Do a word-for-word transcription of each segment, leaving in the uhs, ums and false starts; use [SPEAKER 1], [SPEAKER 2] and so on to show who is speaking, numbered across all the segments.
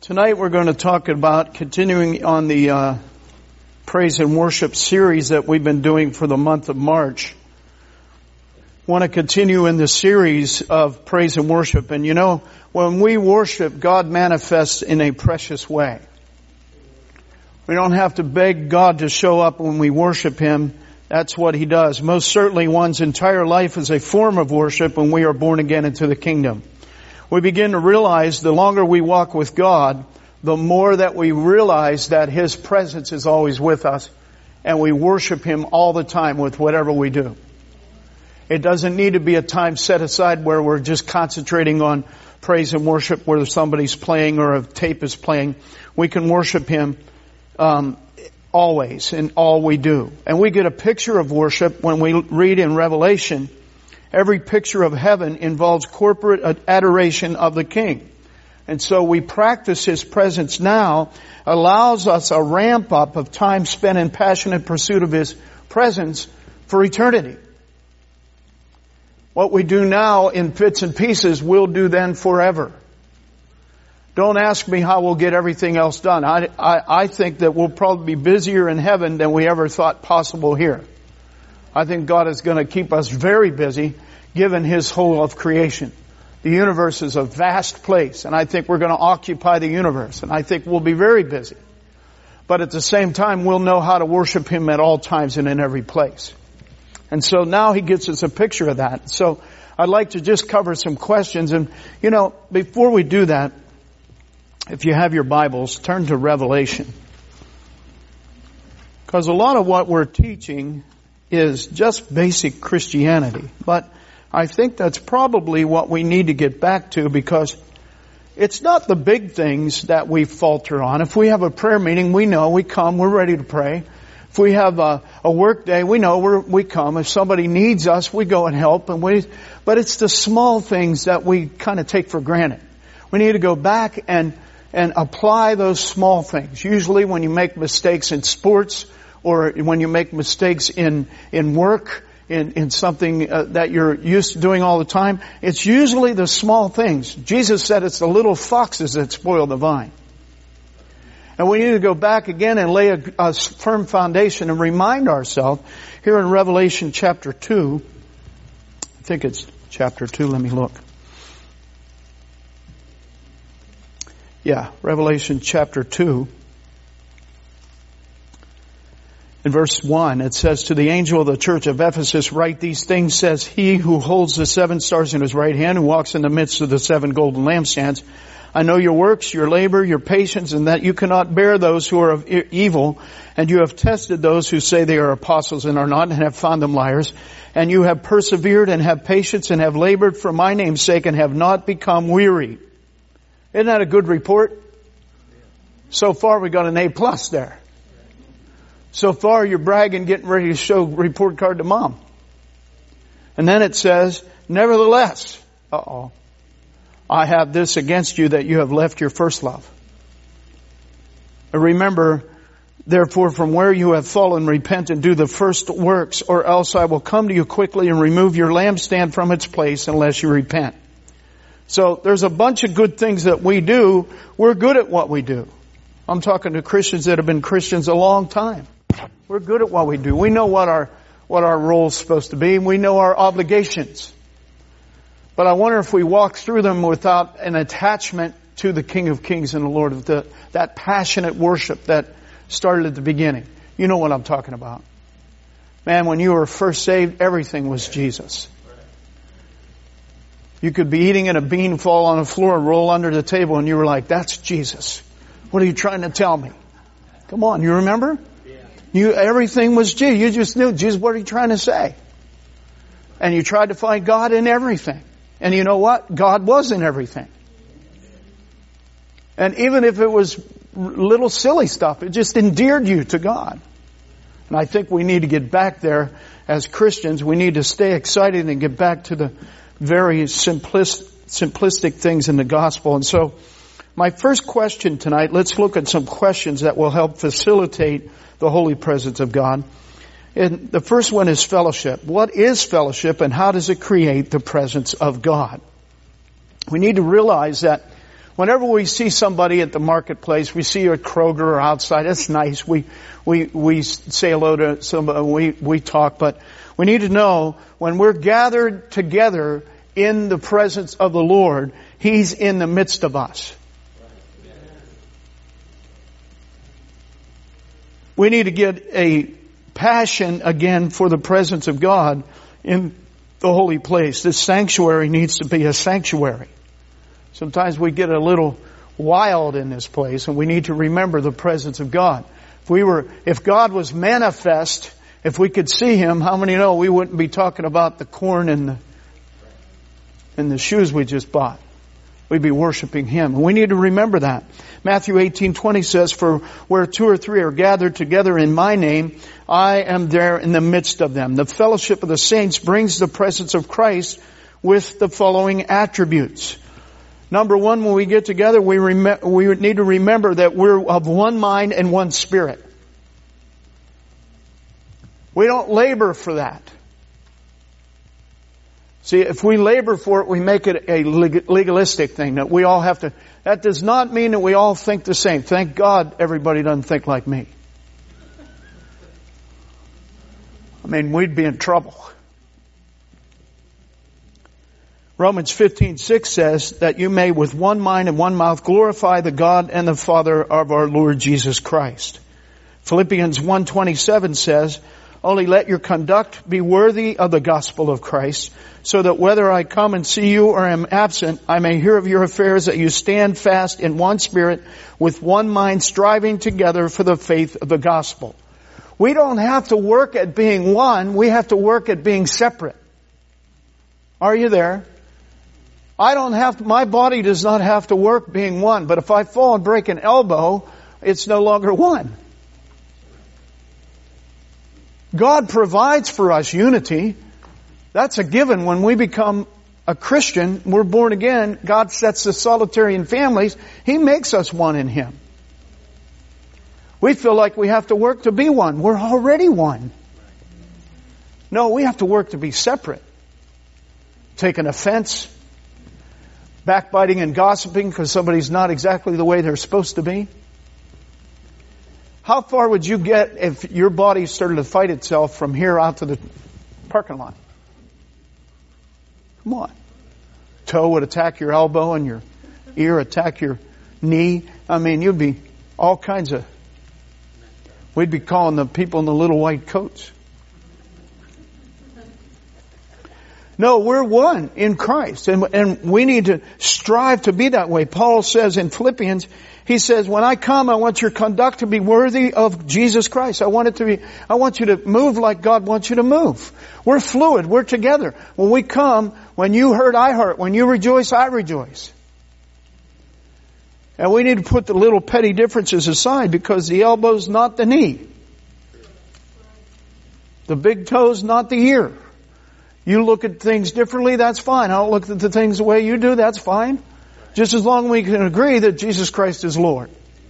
[SPEAKER 1] Tonight we're going to talk about continuing on the uh, praise and worship series that we've been doing for the month of March. I want to continue in the series of praise and worship. And you know, when we worship, God manifests in a precious way. We don't have to beg God to show up when we worship Him. That's what He does. Most certainly one's entire life is a form of worship when we are born again into the kingdom. We begin to realize the longer we walk with God, the more that we realize that His presence is always with us, and we worship Him all the time with whatever we do. It doesn't need to be a time set aside where we're just concentrating on praise and worship, whether somebody's playing or a tape is playing. We can worship Him um, always in all we do. And we get a picture of worship when we read in Revelation. Every picture of heaven involves corporate adoration of the King. And so we practice His presence now, allows us a ramp up of time spent in passionate pursuit of His presence for eternity. What we do now in bits and pieces, we'll do then forever. Don't ask me how we'll get everything else done. I, I, I think that we'll probably be busier in heaven than we ever thought possible here. I think God is going to keep us very busy, given His whole of creation. The universe is a vast place, and I think we're going to occupy the universe, and I think we'll be very busy. But at the same time, we'll know how to worship Him at all times and in every place. And so now He gives us a picture of that. So I'd like to just cover some questions. And, you know, before we do that, if you have your Bibles, turn to Revelation. Because a lot of what we're teaching is just basic Christianity. But I think that's probably what we need to get back to, because it's not the big things that we falter on. If we have a prayer meeting, we know, we come, we're ready to pray. If we have a, a work day, we know we're, we come. If somebody needs us, we go and help. And we, but it's the small things that we kind of take for granted. We need to go back and, and apply those small things. Usually when you make mistakes in sports, or when you make mistakes in, in work, in, in something uh, that you're used to doing all the time, it's usually the small things. Jesus said it's the little foxes that spoil the vine. And we need to go back again and lay a, a firm foundation and remind ourselves here in Revelation chapter two. I think it's chapter two. Let me look. Yeah, Revelation chapter two. In verse one, it says, "To the angel of the church of Ephesus write these things, says He who holds the seven stars in His right hand, who walks in the midst of the seven golden lampstands. I know your works, your labor, your patience, and that you cannot bear those who are of evil. And you have tested those who say they are apostles and are not, and have found them liars. And you have persevered and have patience and have labored for my name's sake and have not become weary." Isn't that a good report? So far we got an A plus there. So far you're bragging, getting ready to show report card to mom. And then it says, "Nevertheless, uh-oh, I have this against you, that you have left your first love. And remember, therefore, from where you have fallen, repent and do the first works, or else I will come to you quickly and remove your lampstand from its place unless you repent." So there's a bunch of good things that we do. We're good at what we do. I'm talking to Christians that have been Christians a long time. We're good at what we do. We know what our what our role is supposed to be, and we know our obligations. But I wonder if we walk through them without an attachment to the King of Kings and the Lord of the, that passionate worship that started at the beginning. You know what I'm talking about. Man, when you were first saved, everything was Jesus. You could be eating and a bean fall on the floor and roll under the table, and you were like, "That's Jesus. What are you trying to tell me?" Come on, you remember? You, everything was Jesus. You just knew, Jesus, what are you trying to say? And you tried to find God in everything. And you know what? God was in everything. And even if it was little silly stuff, it just endeared you to God. And I think we need to get back there as Christians. We need to stay excited and get back to the very simplist, simplistic things in the gospel. And so my first question tonight, let's look at some questions that will help facilitate the holy presence of God. And the first one is fellowship. What is fellowship, and how does it create the presence of God? We need to realize that Whenever we see somebody at the marketplace, we see you at Kroger or outside, it's nice. We, we, we say hello to somebody, we, we talk, but we need to know when we're gathered together in the presence of the Lord, He's in the midst of us. We need to get a passion again for the presence of God in the holy place. This sanctuary needs to be a sanctuary. Sometimes we get a little wild in this place, and we need to remember the presence of God. If we were, if God was manifest, if we could see Him, how many know we wouldn't be talking about the corn and the, and the shoes we just bought? We'd be worshiping Him. And we need to remember that. Matthew eighteen twenty says, "For where two or three are gathered together in my name, I am there in the midst of them." The fellowship of the saints brings the presence of Christ with the following attributes. Number one, when we get together, we, rem- we need to remember that we're of one mind and one spirit. We don't labor for that. See, if we labor for it, we make it a legalistic thing that we all have to. That does not mean that we all think the same. Thank God everybody doesn't think like me. I mean, we'd be in trouble. Romans fifteen six says that you may with one mind and one mouth glorify the God and the Father of our Lord Jesus Christ. Philippians one twenty-seven says, "Only let your conduct be worthy of the gospel of Christ, so that whether I come and see you or am absent, I may hear of your affairs, that you stand fast in one spirit, with one mind, striving together for the faith of the gospel." We don't have to work at being one, we have to work at being separate. Are you there? I don't have to, my body does not have to work being one, but if I fall and break an elbow, it's no longer one. God provides for us unity. That's a given. When we become a Christian, we're born again, God sets the solitary in families. He makes us one in Him. We feel like we have to work to be one. We're already one. No, we have to work to be separate. Taking offense, backbiting and gossiping because somebody's not exactly the way they're supposed to be. How far would you get if your body started to fight itself from here out to the parking lot? Come on. Toe would attack your elbow and your ear attack your knee. I mean, you'd be all kinds of... We'd be calling the people in the little white coats. No, we're one in Christ, and, and we need to strive to be that way. Paul says in Philippians, he says, when I come, I want your conduct to be worthy of Jesus Christ. I want it to be, I want you to move like God wants you to move. We're fluid. We're together. When we come, when you hurt, I hurt. When you rejoice, I rejoice. And we need to put the little petty differences aside, because the elbow's not the knee. The big toe's not the ear. You look at things differently, that's fine. I don't look at the things the way you do, that's fine. Just as long as we can agree that Jesus Christ is Lord.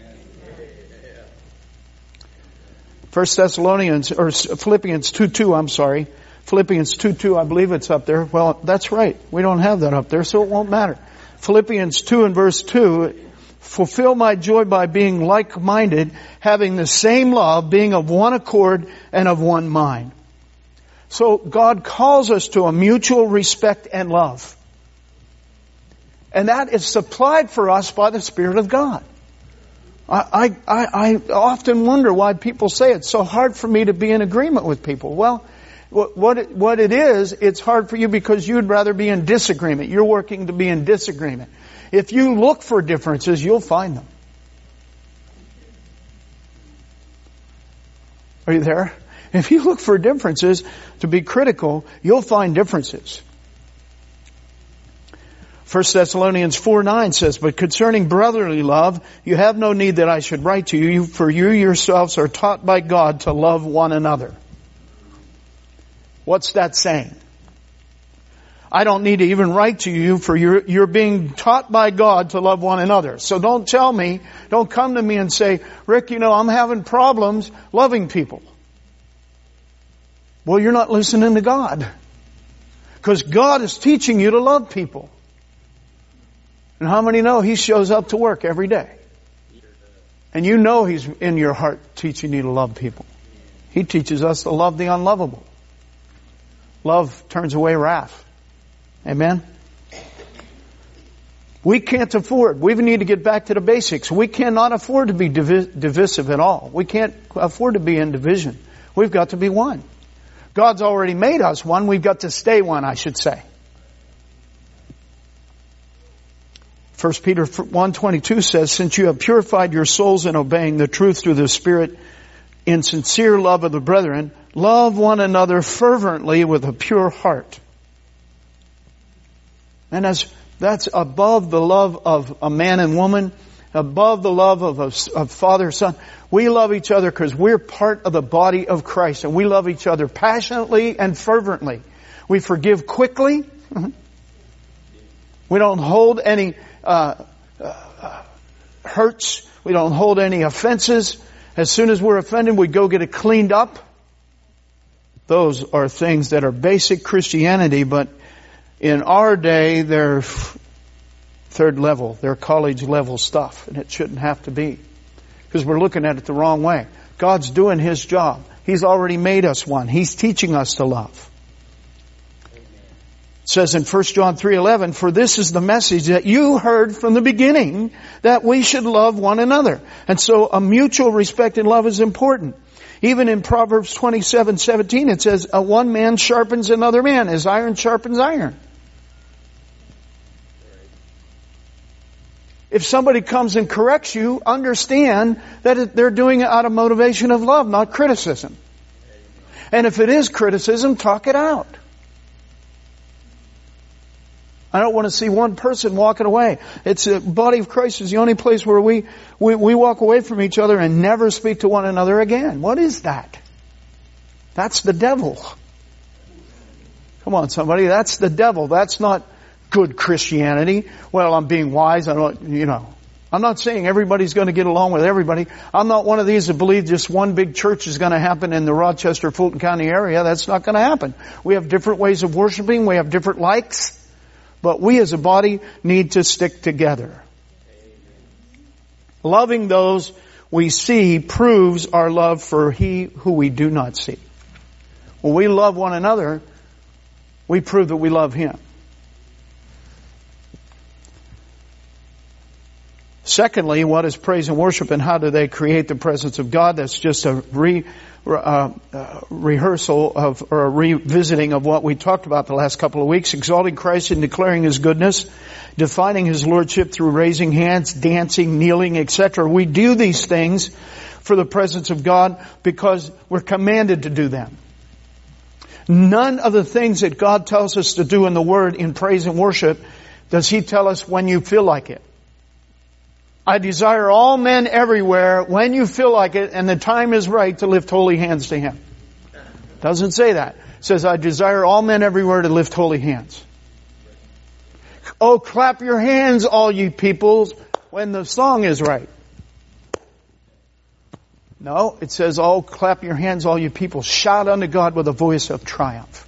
[SPEAKER 1] First Thessalonians, or Philippians two two, I'm sorry. Philippians two two, I believe it's up there. Well, that's right. We don't have that up there, so it won't matter. Philippians two and verse two, fulfill my joy by being like-minded, having the same love, being of one accord and of one mind. So God calls us to a mutual respect and love. And that is supplied for us by the Spirit of God. I, I, I often wonder why people say it's so hard for me to be in agreement with people. Well, what it, what it is, it's hard for you because you'd rather be in disagreement. You're working to be in disagreement. If you look for differences, you'll find them. Are you there? If you look for differences to be critical, you'll find differences. First Thessalonians four nine says, but concerning brotherly love, you have no need that I should write to you, for you yourselves are taught by God to love one another. What's that saying? I don't need to even write to you, for you're, you're being taught by God to love one another. So don't tell me, don't come to me and say, Rick, you know, I'm having problems loving people. Well, you're not listening to God. Because God is teaching you to love people. And how many know He shows up to work every day? And you know He's in your heart teaching you to love people. He teaches us to love the unlovable. Love turns away wrath. Amen? We can't afford, we need to get back to the basics. We cannot afford to be divi- divisive at all. We can't afford to be in division. We've got to be one. God's already made us one. We've got to stay one, I should say. First Peter one twenty-two says, since you have purified your souls in obeying the truth through the Spirit in sincere love of the brethren, love one another fervently with a pure heart. And as that's above the love of a man and woman, above the love of a of father and son. We love each other because we're part of the body of Christ, and we love each other passionately and fervently. We forgive quickly. We don't hold any uh, uh, hurts. We don't hold any offenses. As soon as we're offended, we go get it cleaned up. Those are things that are basic Christianity, but in our day, they're third level, they're college level stuff, and it shouldn't have to be. Because we're looking at it the wrong way. God's doing His job. He's already made us one. He's teaching us to love. It says in First John three eleven, for this is the message that you heard from the beginning, that we should love one another. And so a mutual respect and love is important. Even in Proverbs twenty-seven seventeen, it says, a one man sharpens another man as iron sharpens iron. If somebody comes and corrects you, understand that they're doing it out of motivation of love, not criticism. And if it is criticism, talk it out. I don't want to see one person walking away. It's the body of Christ is the only place where we, we, we walk away from each other and never speak to one another again. What is that? That's the devil. Come on, somebody. That's the devil. That's not good Christianity. Well, I'm being wise. I don't, you know. I'm not saying everybody's going to get along with everybody. I'm not one of these that believe just one big church is going to happen in the Rochester, Fulton County area. That's not going to happen. We have different ways of worshiping. We have different likes. But we as a body need to stick together. Loving those we see proves our love for He who we do not see. When we love one another, we prove that we love Him. Secondly, what is praise and worship, and how do they create the presence of God? That's just a re, uh, uh, rehearsal of, or a revisiting of what we talked about the last couple of weeks. Exalting Christ and declaring His goodness, defining His lordship through raising hands, dancing, kneeling, et cetera. We do these things for the presence of God because we're commanded to do them. None of the things that God tells us to do in the Word in praise and worship does He tell us when you feel like it. I desire all men everywhere, when you feel like it and the time is right, to lift holy hands to Him. Doesn't say that. It says, I desire all men everywhere to lift holy hands. Oh, clap your hands, all you peoples, when the song is right. No, it says, oh, clap your hands, all you people. Shout unto God with a voice of triumph.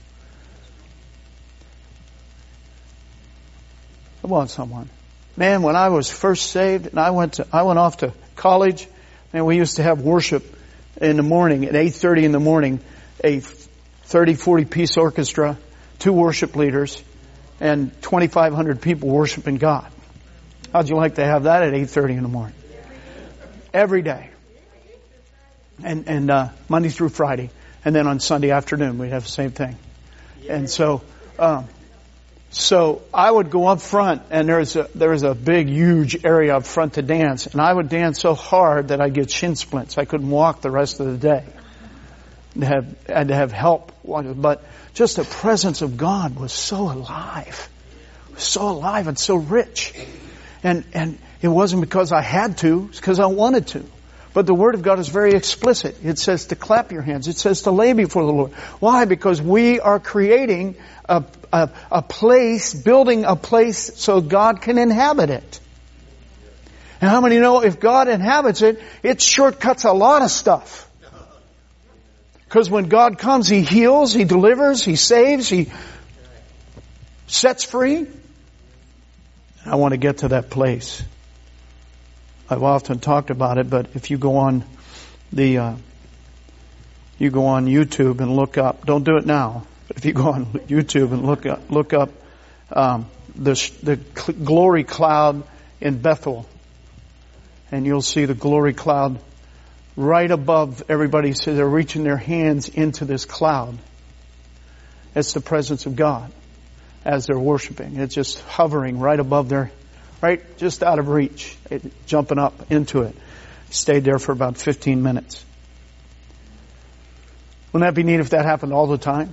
[SPEAKER 1] Come on, someone. Man, when I was first saved and I went to, I went off to college, and we used to have worship in the morning at eight thirty in the morning, a thirty, forty piece orchestra, two worship leaders, and twenty-five hundred people worshiping God. How'd you like to have that at eight thirty in the morning? Every day. And, and, uh, Monday through Friday. And then on Sunday afternoon we'd have the same thing. And so, um, So I would go up front, and there's a, there was a big, huge area up front to dance, and I would dance so hard that I'd get shin splints. I couldn't walk the rest of the day. I had, had to have help. But just the presence of God was so alive. It was so alive and so rich. And, and it wasn't because I had to, it's because I wanted to. But the Word of God is very explicit. It says to clap your hands. It says to lay before the Lord. Why? Because we are creating a, a, a place, building a place so God can inhabit it. And how many know if God inhabits it, it shortcuts a lot of stuff. Because when God comes, He heals, He delivers, He saves, He sets free. I want to get to that place. I've often talked about it, but if you go on the, uh, you go on YouTube and look up, don't do it now, but if you go on YouTube and look up, look up, um, the, the glory cloud in Bethel, and you'll see the glory cloud right above everybody. So they're reaching their hands into this cloud. It's the presence of God as they're worshiping. It's just hovering right above their, right just out of reach, it, jumping up into it. Stayed there for about fifteen minutes. Wouldn't that be neat if that happened all the time?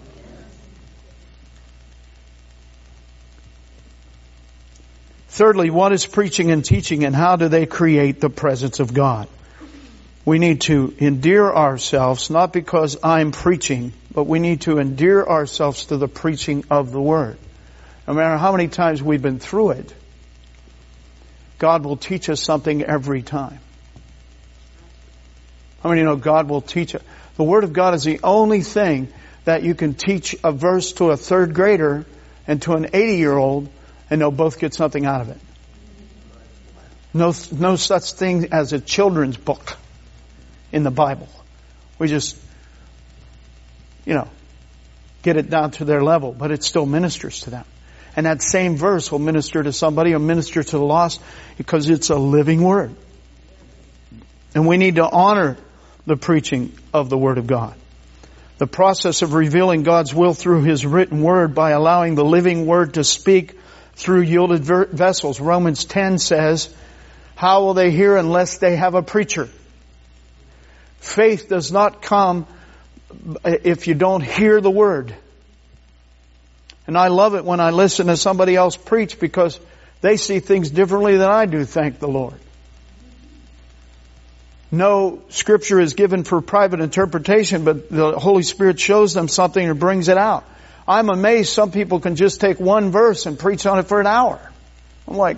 [SPEAKER 1] Thirdly, what is preaching and teaching, and how do they create the presence of God? We need to endear ourselves, not because I'm preaching, but we need to endear ourselves to the preaching of the Word. No matter how many times we've been through it, God will teach us something every time. How many know God will teach us? The Word of God is the only thing that you can teach a verse to a third grader and to an eighty-year-old, and they'll both get something out of it. No, no such thing as a children's book in the Bible. We just, you know, get it down to their level, but it still ministers to them. And that same verse will minister to somebody or minister to the lost because it's a living Word. And we need to honor the preaching of the Word of God. The process of revealing God's will through His written Word by allowing the living Word to speak through yielded vessels. Romans ten says, how will they hear unless they have a preacher? Faith does not come if you don't hear the Word. And I love it when I listen to somebody else preach because they see things differently than I do, thank the Lord. No Scripture is given for private interpretation, but the Holy Spirit shows them something and brings it out. I'm amazed some people can just take one verse and preach on it for an hour. I'm like,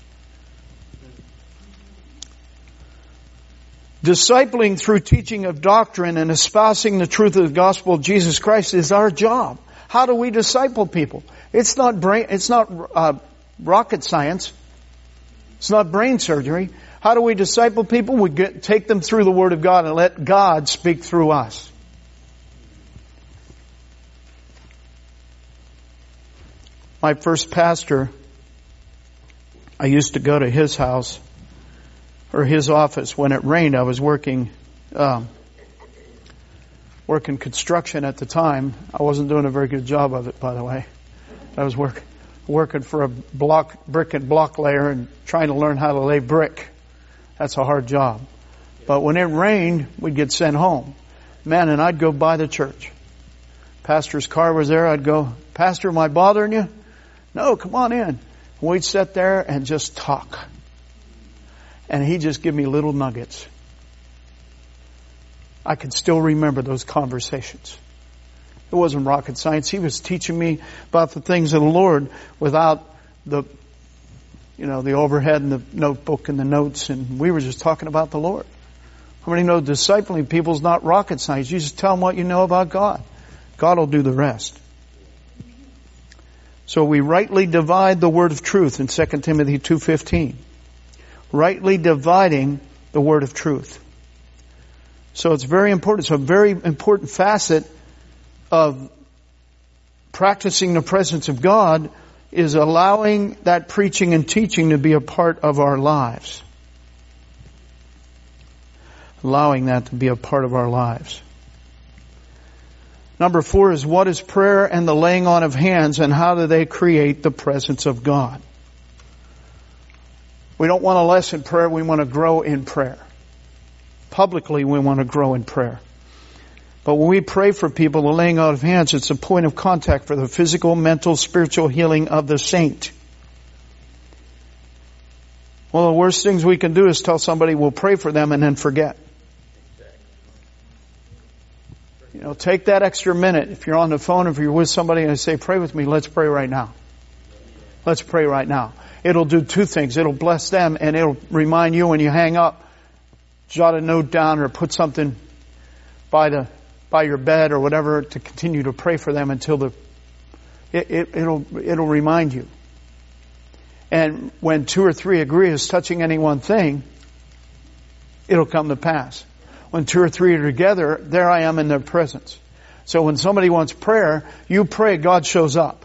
[SPEAKER 1] discipling through teaching of doctrine and espousing the truth of the gospel of Jesus Christ is our job. How do we disciple people? It's not brain, it's not uh, rocket science. It's not brain surgery. How do we disciple people? We get, take them through the Word of God and let God speak through us. My first pastor, I used to go to his house or his office when it rained. I was working, um, working construction at the time. I wasn't doing a very good job of it, by the way. I was work, working for a block, brick and block layer and trying to learn how to lay brick. That's a hard job. But when it rained, we'd get sent home. Man, and I'd go by the church. Pastor's car was there. I'd go, Pastor, am I bothering you? No, come on in. We'd sit there and just talk. And he'd just give me little nuggets. I can still remember those conversations. It wasn't rocket science. He was teaching me about the things of the Lord without the, you know, the overhead and the notebook and the notes. And we were just talking about the Lord. How many know discipling people is not rocket science? You just tell them what you know about God. God will do the rest. So we rightly divide the word of truth in Second Timothy two fifteen. Rightly dividing the word of truth. So it's very important. So a very important facet of practicing the presence of God is allowing that preaching and teaching to be a part of our lives. Allowing that to be a part of our lives. Number four is, what is prayer and the laying on of hands, and how do they create the presence of God? We don't want to lessen prayer, we want to grow in prayer. Publicly, we want to grow in prayer. But when we pray for people, the laying on of hands, it's a point of contact for the physical, mental, spiritual healing of the saint. One of the worst things we can do is tell somebody we'll pray for them and then forget. You know, take that extra minute. If you're on the phone, if you're with somebody and they say, pray with me, let's pray right now. Let's pray right now. It'll do two things. It'll bless them and it'll remind you when you hang up, jot a note down or put something by the, by your bed or whatever to continue to pray for them until the, it, it, it'll, it'll remind you. And when two or three agree as touching any one thing, it'll come to pass. When two or three are together, there I am in their presence. So when somebody wants prayer, you pray, God shows up.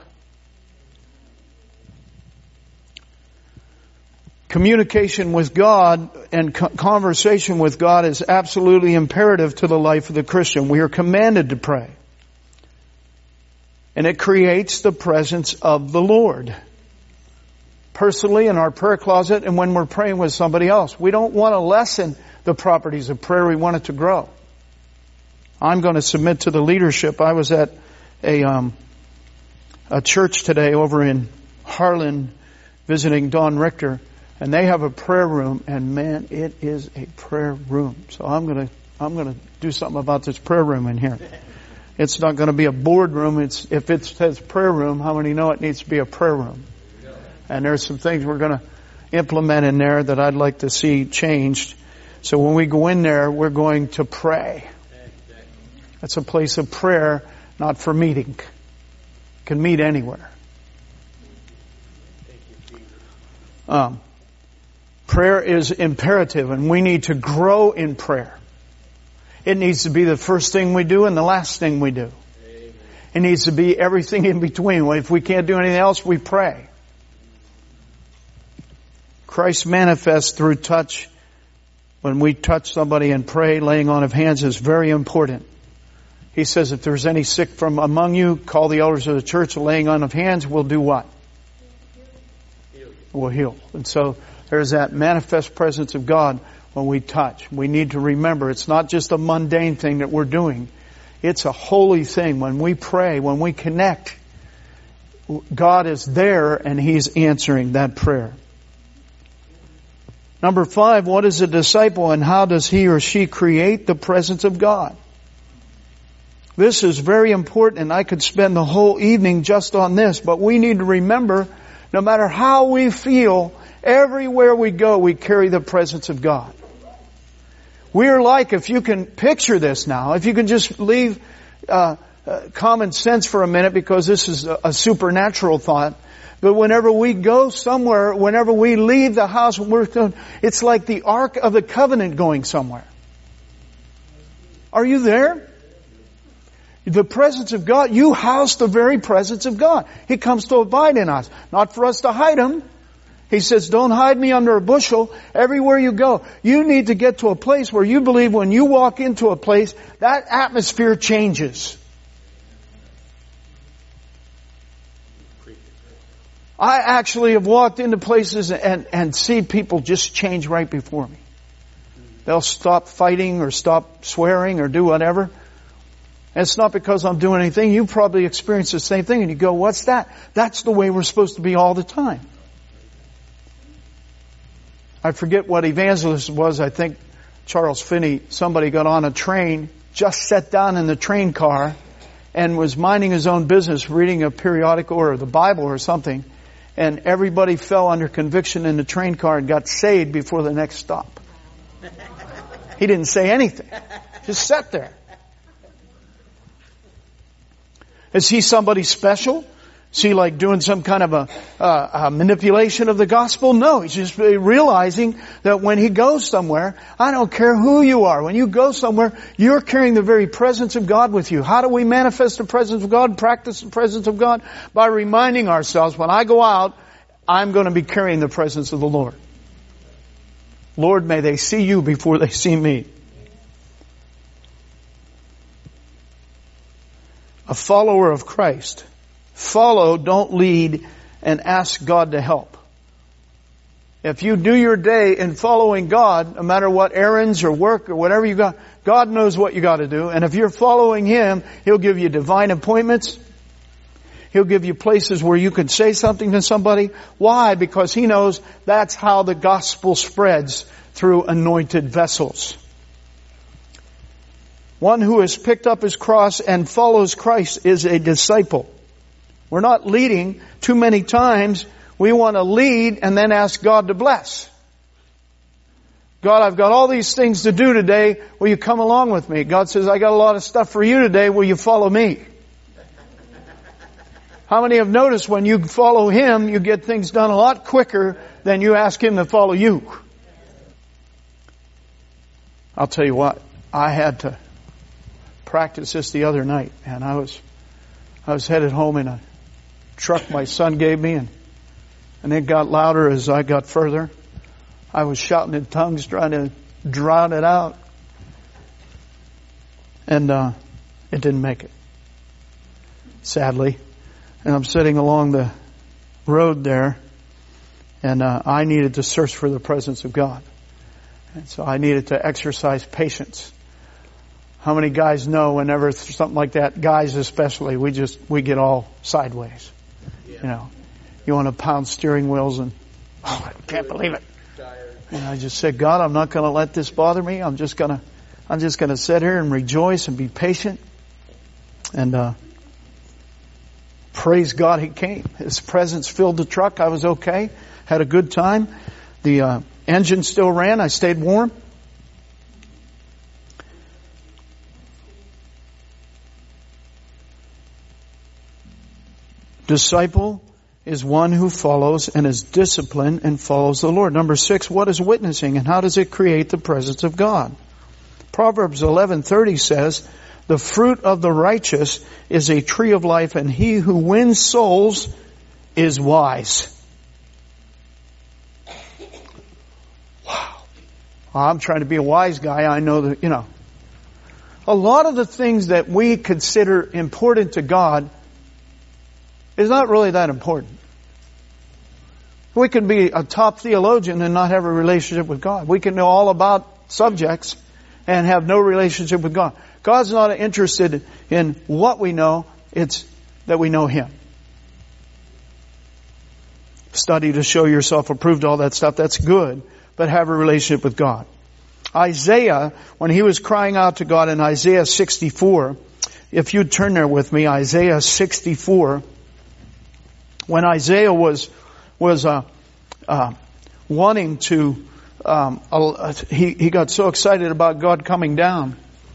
[SPEAKER 1] Communication with God and co- conversation with God is absolutely imperative to the life of the Christian. We are commanded to pray. And it creates the presence of the Lord. Personally, in our prayer closet, and when we're praying with somebody else. We don't want to lessen the properties of prayer. We want it to grow. I'm going to submit to the leadership. I was at a, um, a church today over in Harlan visiting Don Richter. And they have a prayer room, and man, it is a prayer room. So I'm gonna, I'm gonna do something about this prayer room in here. It's not gonna be a board room. It's, if it says prayer room, how many know it needs to be a prayer room? And there's some things we're gonna implement in there that I'd like to see changed. So when we go in there, we're going to pray. It's a place of prayer, not for meeting. Can meet anywhere. Um, Prayer is imperative, and we need to grow in prayer. It needs to be the first thing we do and the last thing we do. Amen. It needs to be everything in between. If we can't do anything else, we pray. Christ manifests through touch. When we touch somebody and pray, laying on of hands is very important. He says, if there's any sick from among you, call the elders of the church. Laying on of hands will do what? Will heal. And so there's that manifest presence of God when we touch. We need to remember it's not just a mundane thing that we're doing. It's a holy thing. When we pray, when we connect, God is there and He's answering that prayer. Number five, what is a disciple and how does he or she create the presence of God? This is very important, and I could spend the whole evening just on this, but we need to remember, no matter how we feel, everywhere we go, we carry the presence of God. We're like, if you can picture this now, if you can just leave uh, uh, common sense for a minute, because this is a, a supernatural thought, but whenever we go somewhere, whenever we leave the house, we're going, it's like the Ark of the Covenant going somewhere. Are you there? The presence of God, you house the very presence of God. He comes to abide in us, not for us to hide Him. He says, don't hide me under a bushel. Everywhere you go, you need to get to a place where you believe when you walk into a place, that atmosphere changes. I actually have walked into places and, and see people just change right before me. They'll stop fighting or stop swearing or do whatever. And it's not because I'm doing anything. You probably experience the same thing and you go, what's that? That's the way we're supposed to be all the time. I forget what evangelist was. I think Charles Finney. Somebody got on a train, just sat down in the train car and was minding his own business, reading a periodical or the Bible or something. And everybody fell under conviction in the train car and got saved before the next stop. He didn't say anything. Just sat there. Is he somebody special? Is he like doing some kind of a, uh, a manipulation of the gospel? No, he's just realizing that when he goes somewhere, I don't care who you are. When you go somewhere, you're carrying the very presence of God with you. How do we manifest the presence of God, practice the presence of God? By reminding ourselves, when I go out, I'm going to be carrying the presence of the Lord. Lord, may they see you before they see me. A follower of Christ. Follow, don't lead, and ask God to help. If you do your day in following God, no matter what errands or work or whatever you got, God knows what you got to do. And if you're following Him, He'll give you divine appointments. He'll give you places where you can say something to somebody. Why? Because He knows that's how the gospel spreads, through anointed vessels. One who has picked up his cross and follows Christ is a disciple. We're not leading. Too many times we want to lead and then ask God to bless. God, I've got all these things to do today. Will you come along with me? God says, I got a lot of stuff for you today. Will you follow me? How many have noticed when you follow Him, you get things done a lot quicker than you ask Him to follow you? I'll tell you what, I had to practice this the other night, and I was, I was headed home in a truck my son gave me, and, and it got louder as I got further. I was shouting in tongues, trying to drown it out. And, uh, it didn't make it. Sadly. And I'm sitting along the road there, and uh, I needed to search for the presence of God. And so I needed to exercise patience. How many guys know whenever something like that, guys especially, we just, we get all sideways. Yeah. You know, you want to pound steering wheels and, oh, I can't believe it. And I just said, God, I'm not going to let this bother me. I'm just going to, I'm just going to sit here and rejoice and be patient. And, uh, praise God, He came. His presence filled the truck. I was okay. Had a good time. The uh, engine still ran. I stayed warm. Disciple is one who follows and is disciplined and follows the Lord. Number six, what is witnessing and how does it create the presence of God? Proverbs eleven thirty says, the fruit of the righteous is a tree of life, and he who wins souls is wise. Wow. I'm trying to be a wise guy. I know that, you know, a lot of the things that we consider important to God is not really that important. We can be a top theologian and not have a relationship with God. We can know all about subjects and have no relationship with God. God's not interested in what we know, it's that we know Him. Study to show yourself approved, all that stuff, that's good, but have a relationship with God. Isaiah, when he was crying out to God in Isaiah sixty-four, if you'd turn there with me, Isaiah sixty-four, when Isaiah was, was, uh, uh, wanting to, um, uh, he, he got so excited about God coming down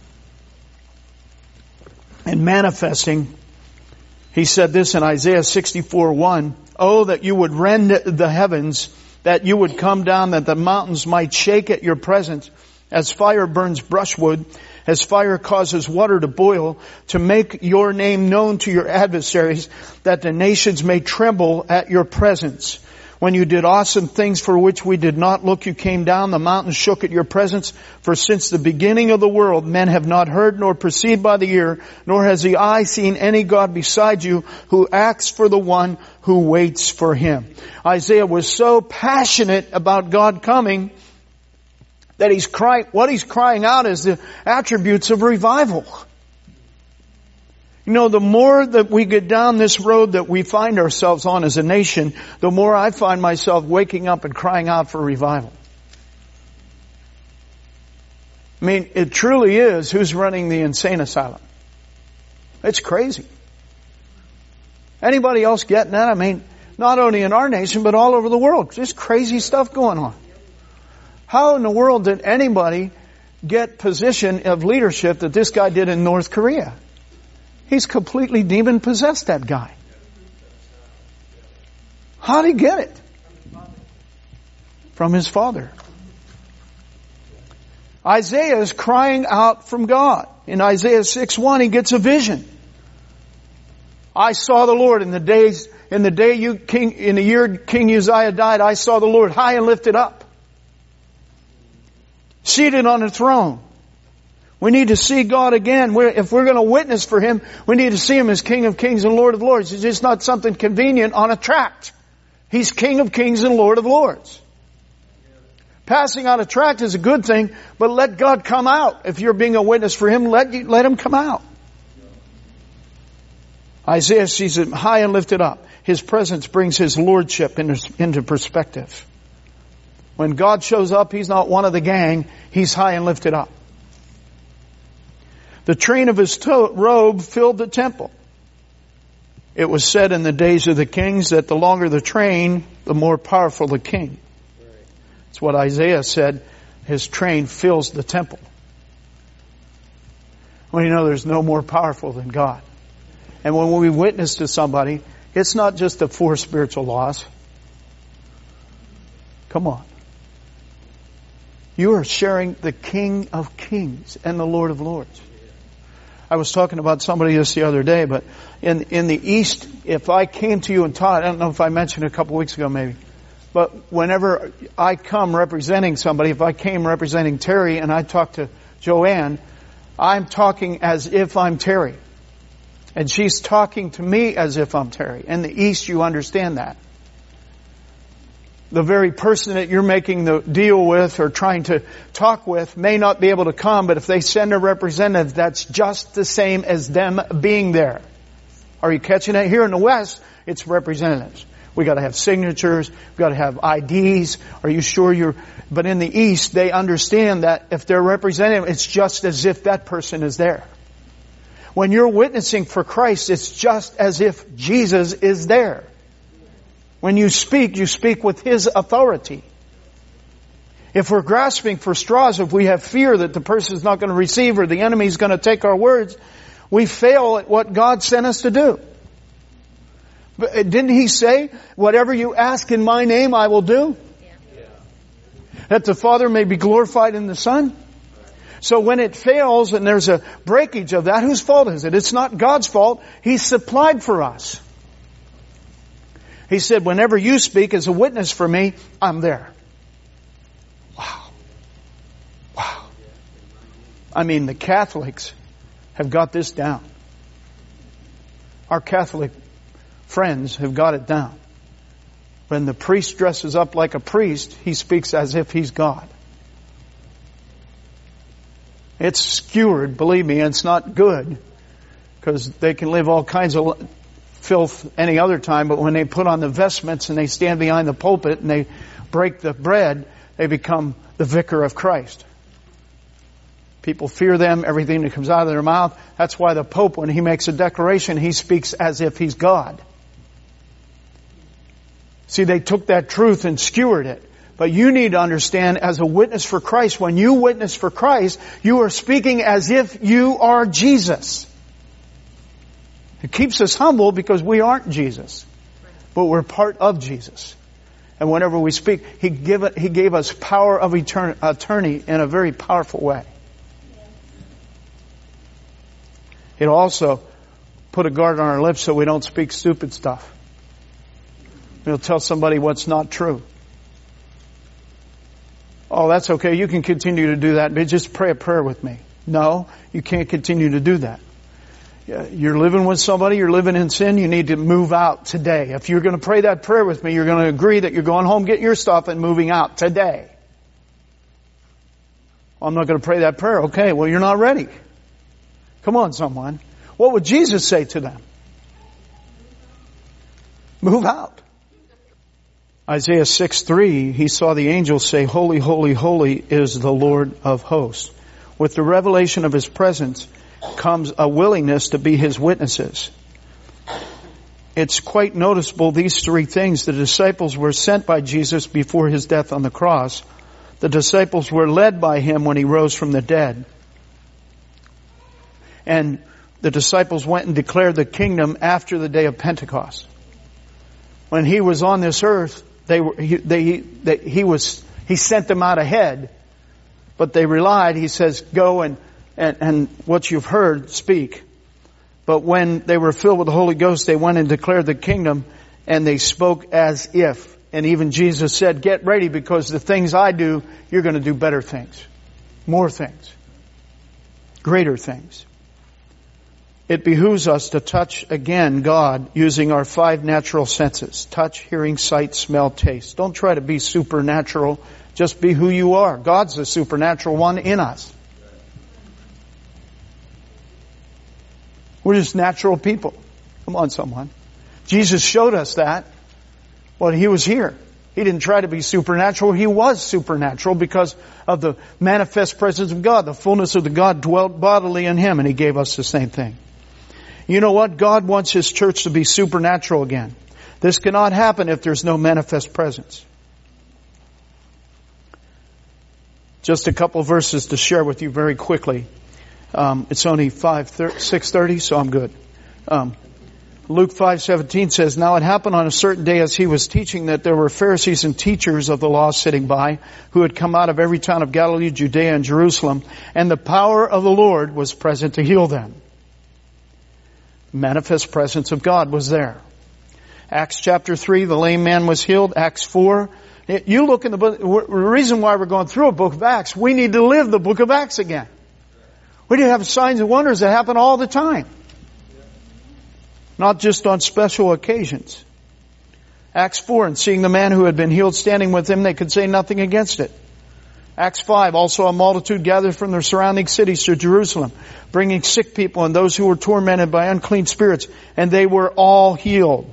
[SPEAKER 1] and manifesting. He said this in Isaiah sixty-four one, oh, that you would rend the heavens, that you would come down, that the mountains might shake at your presence, as fire burns brushwood, as fire causes water to boil, to make your name known to your adversaries, that the nations may tremble at your presence. When you did awesome things for which we did not look, you came down, the mountains shook at your presence. For since the beginning of the world, men have not heard nor perceived by the ear, nor has the eye seen any God beside you who acts for the one who waits for Him. Isaiah was so passionate about God coming that he's crying, what he's crying out is the attributes of revival. You know, the more that we get down this road that we find ourselves on as a nation, the more I find myself waking up and crying out for revival. I mean, it truly is who's running the insane asylum. It's crazy. Anybody else getting that? I mean, not only in our nation, but all over the world. Just crazy stuff going on. How in the world did anybody get position of leadership that this guy did in North Korea? He's completely demon-possessed, that guy. How did he get it? From his father. Isaiah is crying out from God. In Isaiah six one, he gets a vision. I saw the Lord in the days, in the day you king, in the year King Uzziah died, I saw the Lord high and lifted up, seated on a throne. We need to see God again. We're, if we're going to witness for Him, we need to see Him as King of Kings and Lord of Lords. It's just not something convenient on a tract. He's King of Kings and Lord of Lords. Passing out a tract is a good thing, but let God come out. If you're being a witness for Him, let you, let Him come out. Isaiah sees Him high and lifted up. His presence brings His lordship into, into perspective. When God shows up, He's not one of the gang. He's high and lifted up. The train of His to- robe filled the temple. It was said in the days of the kings that the longer the train, the more powerful the king. That's what Isaiah said. His train fills the temple. Well, you know, there's no more powerful than God. And when we witness to somebody, It's not just the four spiritual laws. Come on. You are sharing the King of Kings and the Lord of Lords. I was talking about somebody this the other day, but in in the East, if I came to you and taught, I don't know if I mentioned it a couple of weeks ago maybe, but whenever I come representing somebody, if I came representing Terry and I talk to Joanne, I'm talking as if I'm Terry. And she's talking to me as if I'm Terry. In the East, you understand that. The very person that you're making the deal with or trying to talk with may not be able to come, but if they send a representative, that's just the same as them being there. Are you catching it? Here in the West, it's representatives. We got to have signatures. We got to have I Ds. Are you sure you're? But in the East, they understand that if they're representative, it's just as if that person is there. When you're witnessing for Christ, it's just as if Jesus is there. When you speak, you speak with His authority. If we're grasping for straws, if we have fear that the person is not going to receive or the enemy is going to take our words, we fail at what God sent us to do. But didn't He say, whatever you ask in my name, I will do? Yeah. That the Father may be glorified in the Son? So when it fails and there's a breakage of that, whose fault is it? It's not God's fault. He supplied for us. He said, whenever you speak as a witness for me, I'm there. Wow. Wow. I mean, the Catholics have got this down. Our Catholic friends have got it down. When the priest dresses up like a priest, he speaks as if he's God. It's skewered, believe me, and it's not good, because they can live all kinds of filth any other time, but when they put on the vestments and they stand behind the pulpit and they break the bread, they become the vicar of Christ. People fear them, everything that comes out of their mouth. That's why the Pope, when he makes a declaration, he speaks as if he's God. See, they took that truth and skewered it. But you need to understand, as a witness for Christ, when you witness for Christ, you are speaking as if you are Jesus. It keeps us humble because we aren't Jesus, but we're part of Jesus. And whenever we speak, He give it, He gave us power of etern- attorney in a very powerful way. It also put a guard on our lips so we don't speak stupid stuff. We'll tell somebody what's not true. Oh, that's okay. You can continue to do that, but just pray a prayer with me. No, you can't continue to do that. You're living with somebody, you're living in sin, you need to move out today. If you're going to pray that prayer with me, you're going to agree that you're going home, getting your stuff, and moving out today. I'm not going to pray that prayer. Okay, well, you're not ready. Come on, someone. What would Jesus say to them? Move out. Isaiah six three, he saw the angels say, Holy, holy, holy is the Lord of hosts. With the revelation of His presence comes a willingness to be His witnesses. It's quite noticeable, these three things. The disciples were sent by Jesus before His death on the cross. The disciples were led by Him when He rose from the dead. And the disciples went and declared the kingdom after the day of Pentecost. When He was on this earth, they were, he, they, they, he was, He sent them out ahead, but they relied. He says, go and, and, and what you've heard, speak. But when they were filled with the Holy Ghost, they went and declared the kingdom, and they spoke as if. And even Jesus said, get ready, because the things I do, you're going to do better things. More things. Greater things. It behooves us to touch again God using our five natural senses. Touch, hearing, sight, smell, taste. Don't try to be supernatural. Just be who you are. God's the supernatural one in us. We're just natural people. Come on, someone. Jesus showed us that when He was here. He didn't try to be supernatural. He was supernatural because of the manifest presence of God. The fullness of the God dwelt bodily in Him, and He gave us the same thing. You know what? God wants His church to be supernatural again. This cannot happen if there's no manifest presence. Just a couple verses to share with you very quickly. Um, it's only five, six thirty, so I'm good. Um, Luke five seventeen says, "Now it happened on a certain day as he was teaching that there were Pharisees and teachers of the law sitting by, who had come out of every town of Galilee, Judea, and Jerusalem, and the power of the Lord was present to heal them." Manifest presence of God was there. Acts chapter three, the lame man was healed. Acts four. You look in the book, the reason why we're going through a book of Acts, we need to live the book of Acts again. We need to have signs and wonders that happen all the time. Not just on special occasions. Acts four, "And seeing the man who had been healed standing with him, they could say nothing against it." Acts five, "Also a multitude gathered from the surrounding cities to Jerusalem, bringing sick people and those who were tormented by unclean spirits, and they were all healed."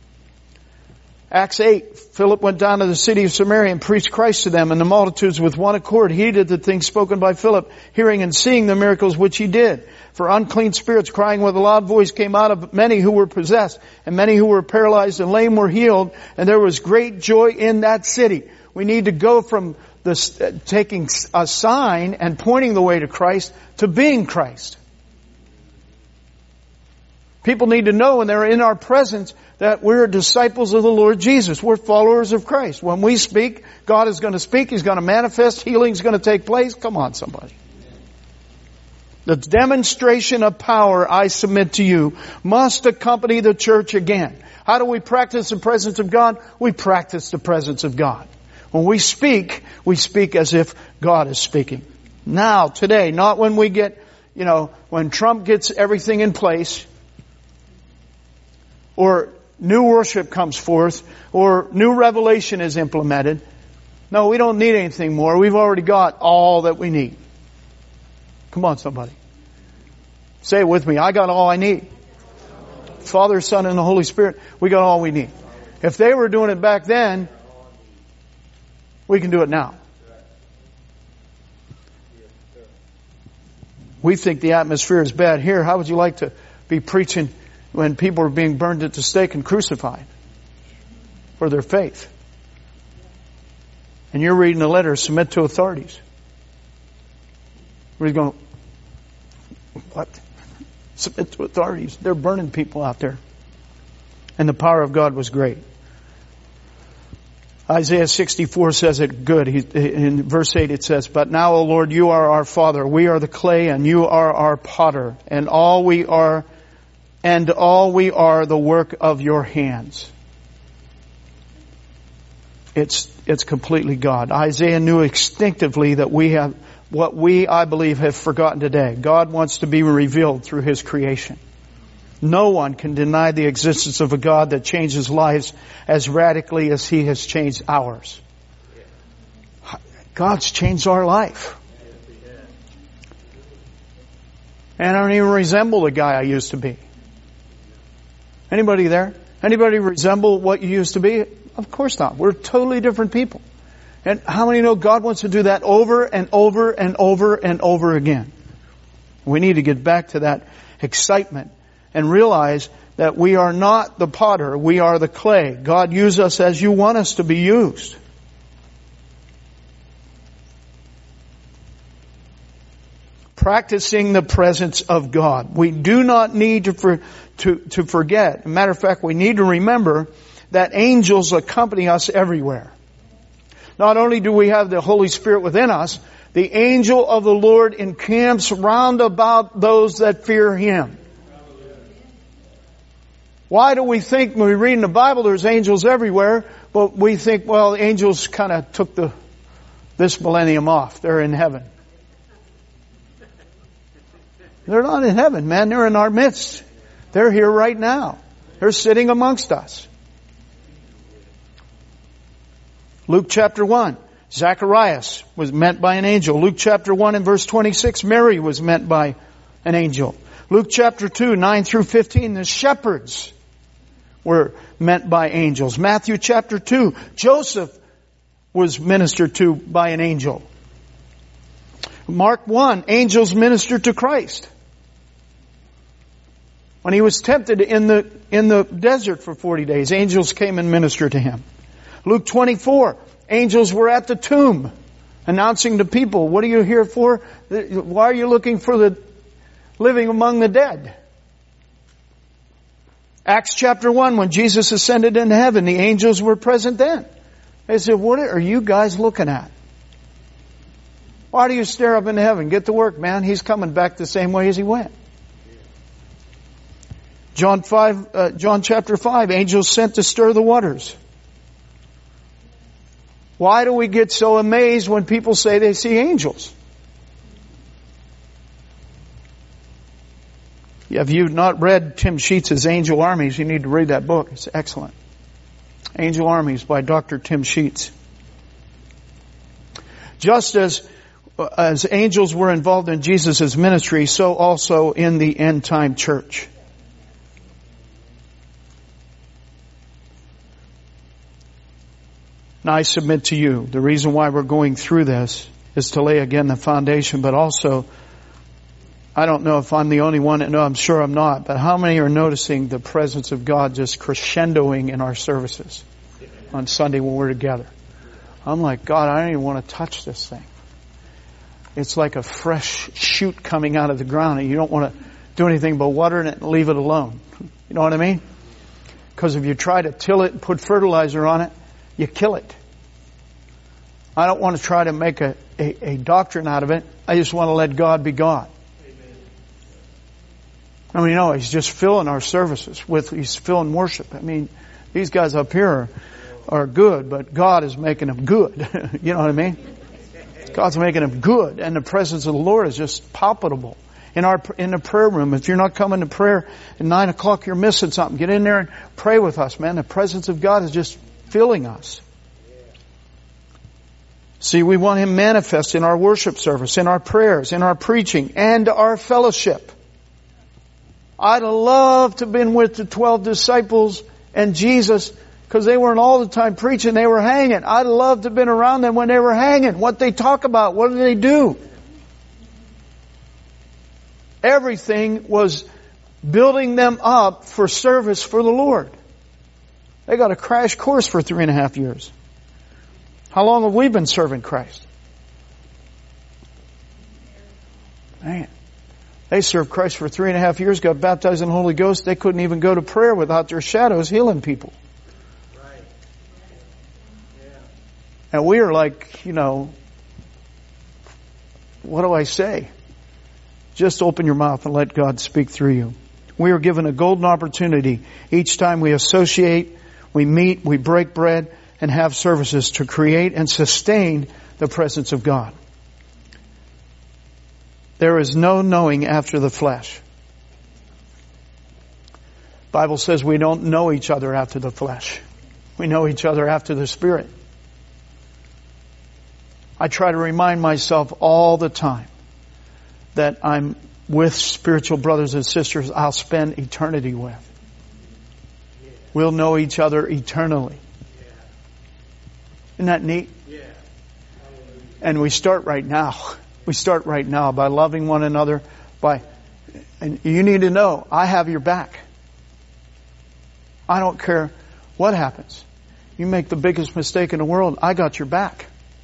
[SPEAKER 1] Acts eight, "Philip went down to the city of Samaria and preached Christ to them, and the multitudes with one accord heeded the things spoken by Philip, hearing and seeing the miracles which he did. For unclean spirits, crying with a loud voice, came out of many who were possessed, and many who were paralyzed and lame were healed, and there was great joy in that city." We need to go from this, uh, taking a sign and pointing the way to Christ to being Christ. People need to know when they're in our presence that we're disciples of the Lord Jesus. We're followers of Christ. When we speak, God is going to speak. He's going to manifest. Healing is going to take place. Come on, somebody. The demonstration of power, I submit to you, must accompany the church again. How do we practice the presence of God? We practice the presence of God. When we speak, we speak as if God is speaking. Now, today, not when we get, you know, when Trump gets everything in place, or new worship comes forth, or new revelation is implemented. No, we don't need anything more. We've already got all that we need. Come on, somebody. Say it with me. I got all I need. Father, Son, and the Holy Spirit, we got all we need. If they were doing it back then, we can do it now. We think the atmosphere is bad here. How would you like to be preaching when people are being burned at the stake and crucified for their faith? And you're reading a letter, submit to authorities. We're going, what? Submit to authorities. They're burning people out there. And the power of God was great. Isaiah sixty-four says it good. He, in verse eight it says, "But now, O Lord, you are our Father. We are the clay and you are our potter. And all we are, and all we are the work of your hands." It's, it's completely God. Isaiah knew instinctively that we have, what we, I believe, have forgotten today. God wants to be revealed through His creation. No one can deny the existence of a God that changes lives as radically as He has changed ours. God's changed our life. And I don't even resemble the guy I used to be. Anybody there? Anybody resemble what you used to be? Of course not. We're totally different people. And how many know God wants to do that over and over and over and over again? We need to get back to that excitement and realize that we are not the potter, we are the clay. God, use us as you want us to be used. Practicing the presence of God. We do not need to, for, to, to forget. As a matter of fact, we need to remember that angels accompany us everywhere. Not only do we have the Holy Spirit within us, the angel of the Lord encamps round about those that fear Him. Why do we think when we read in the Bible there's angels everywhere, but we think, well, the angels kind of took the this millennium off. They're in heaven. They're not in heaven, man. They're in our midst. They're here right now. They're sitting amongst us. Luke chapter one, Zacharias was met by an angel. Luke chapter one and verse twenty-six, Mary was met by an angel. Luke chapter two, nine through fifteen, the shepherds were met by angels. Matthew chapter two, Joseph was ministered to by an angel. Mark one, angels ministered to Christ. When He was tempted in the, in the desert for forty days, angels came and ministered to Him. Luke twenty-four, angels were at the tomb announcing to people, what are you here for? Why are you looking for the living among the dead? Acts chapter one, when Jesus ascended into heaven, the angels were present then. They said, what are you guys looking at? Why do you stare up into heaven? Get to work, man. He's coming back the same way as he went. John five, uh, John chapter five, angels sent to stir the waters. Why do we get so amazed when people say they see angels? If you've not read Tim Sheets' Angel Armies, you need to read that book. It's excellent. Angel Armies by Doctor Tim Sheets. Just as, as angels were involved in Jesus' ministry, so also in the end time church. Now I submit to you, the reason why we're going through this is to lay again the foundation, but also, I don't know if I'm the only one, no, I'm sure I'm not, but how many are noticing the presence of God just crescendoing in our services on Sunday when we're together? I'm like, God, I don't even want to touch this thing. It's like a fresh shoot coming out of the ground and you don't want to do anything but water it and leave it alone. You know what I mean? Because if you try to till it and put fertilizer on it, you kill it. I don't want to try to make a, a, a doctrine out of it. I just want to let God be God. I mean, you know, He's just filling our services with, He's filling worship. I mean, these guys up here are, are good, but God is making them good. You know what I mean? God's making them good, and the presence of the Lord is just palpable. In our, in the prayer room, if you're not coming to prayer at nine o'clock, you're missing something. Get in there and pray with us, man. The presence of God is just filling us. See, we want Him manifest in our worship service, in our prayers, in our preaching, and our fellowship. I'd love to have been with the twelve disciples and Jesus, because they weren't all the time preaching, they were hanging. I'd love to have been around them when they were hanging. What they talk about, what do they do? Everything was building them up for service for the Lord. They got a crash course for three and a half years. How long have we been serving Christ? Man. They served Christ for three and a half years, got baptized in the Holy Ghost. They couldn't even go to prayer without their shadows healing people. Right. Yeah. And we are like, you know, what do I say? Just open your mouth and let God speak through you. We are given a golden opportunity each time we associate, we meet, we break bread, and have services to create and sustain the presence of God. There is no knowing after the flesh. The Bible says we don't know each other after the flesh. We know each other after the Spirit. I try to remind myself all the time that I'm with spiritual brothers and sisters I'll spend eternity with. We'll know each other eternally. Isn't that neat? And we start right now. We start right now by loving one another. By, and you need to know, I have your back. I don't care what happens. You make the biggest mistake in the world, I got your back.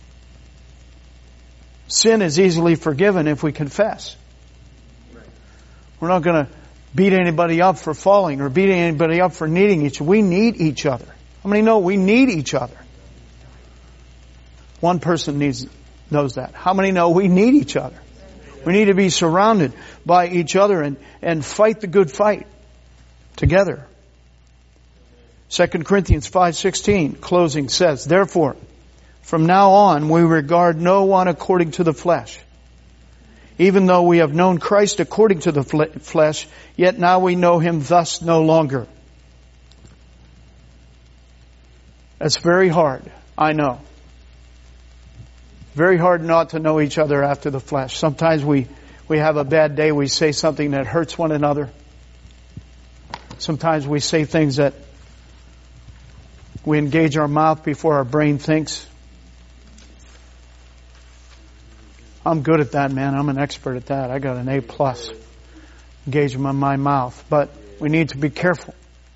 [SPEAKER 1] Sin is easily forgiven if we confess. We're not going to beat anybody up for falling or beat anybody up for needing each other. We need each other. How many know we need each other? One person needs knows that. How many know we need each other? We need to be surrounded by each other and, and fight the good fight together. Second Corinthians five sixteen, closing, says, therefore, from now on we regard no one according to the flesh. Even though we have known Christ according to the flesh, yet now we know Him thus no longer. That's very hard, I know. Very hard not to know each other after the flesh. Sometimes we, we have a bad day, we say something that hurts one another. Sometimes we say things that we engage our mouth before our brain thinks. I'm good at that, man. I'm an expert at that. I got an A plus. Engagement in my mouth. But we need to be careful.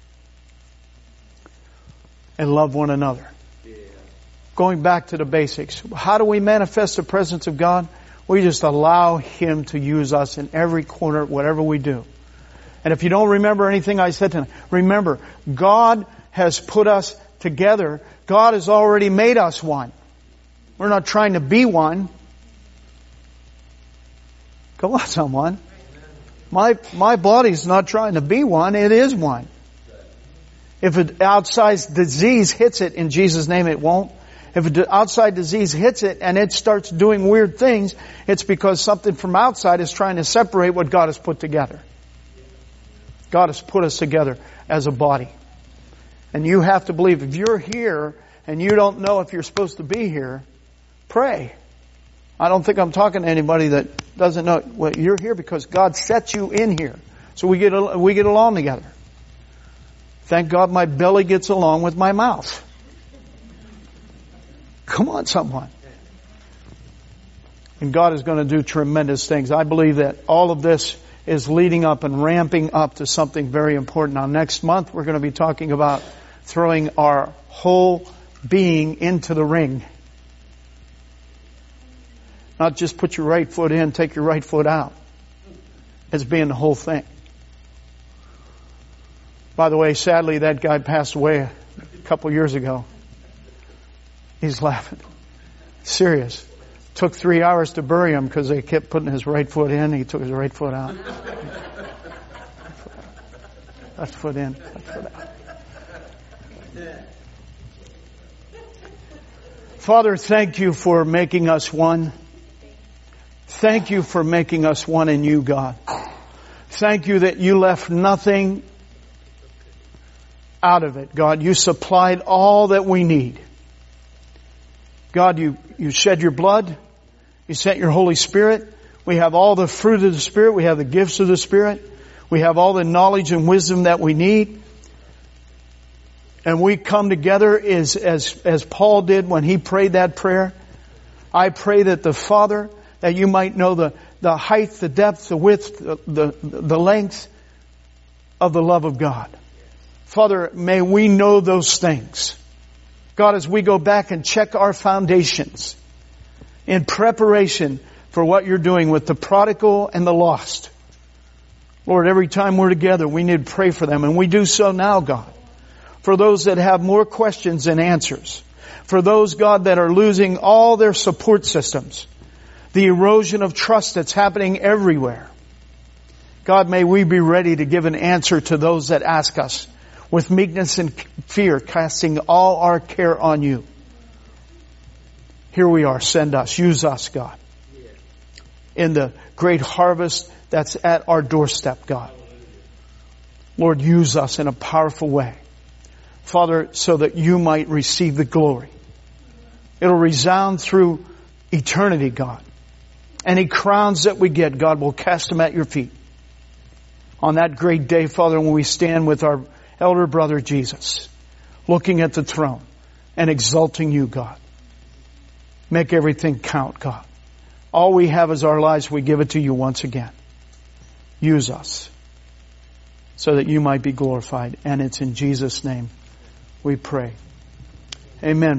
[SPEAKER 1] And love one another. Going back to the basics. How do we manifest the presence of God? We just allow Him to use us in every corner, whatever we do. And if you don't remember anything I said tonight, remember, God has put us together. God has already made us one. We're not trying to be one. Come on, someone. My, my body's not trying to be one. It is one. If an outside disease hits it, in Jesus' name it won't. If an outside disease hits it and it starts doing weird things, it's because something from outside is trying to separate what God has put together. God has put us together as a body. And you have to believe, if you're here and you don't know if you're supposed to be here, pray. I don't think I'm talking to anybody that doesn't know. Well, you're here because God set you in here. So we get, we get along together. Thank God my belly gets along with my mouth. Come on, someone. And God is going to do tremendous things. I believe that all of this is leading up and ramping up to something very important. Now, next month we're going to be talking about throwing our whole being into the ring. Not just put your right foot in, take your right foot out. It's being the whole thing. By the way, sadly, that guy passed away a couple years ago. He's laughing. Serious. Took three hours to bury him because they kept putting his right foot in. He took his right foot out. Left foot in, left foot out. Father, thank you for making us one. Thank you for making us one in you, God. Thank you that you left nothing out of it, God. You supplied all that we need. God, you, you shed your blood. You sent your Holy Spirit. We have all the fruit of the Spirit. We have the gifts of the Spirit. We have all the knowledge and wisdom that we need. And we come together as, as, as Paul did when he prayed that prayer. I pray that the Father, that you might know the, the height, the depth, the width, the, the, the length of the love of God. Father, may we know those things. God, as we go back and check our foundations in preparation for what you're doing with the prodigal and the lost. Lord, every time we're together, we need to pray for them. And we do so now, God. For those that have more questions than answers. For those, God, that are losing all their support systems. The erosion of trust that's happening everywhere. God, may we be ready to give an answer to those that ask us. With meekness and fear, casting all our care on you. Here we are. Send us. Use us, God. In the great harvest that's at our doorstep, God. Lord, use us in a powerful way. Father, so that you might receive the glory. It'll resound through eternity, God. Any crowns that we get, God, will cast them at your feet. On that great day, Father, when we stand with our elder brother Jesus, looking at the throne and exalting you, God. Make everything count, God. All we have is our lives. We give it to you once again. Use us so that you might be glorified. And it's in Jesus' name we pray. Amen.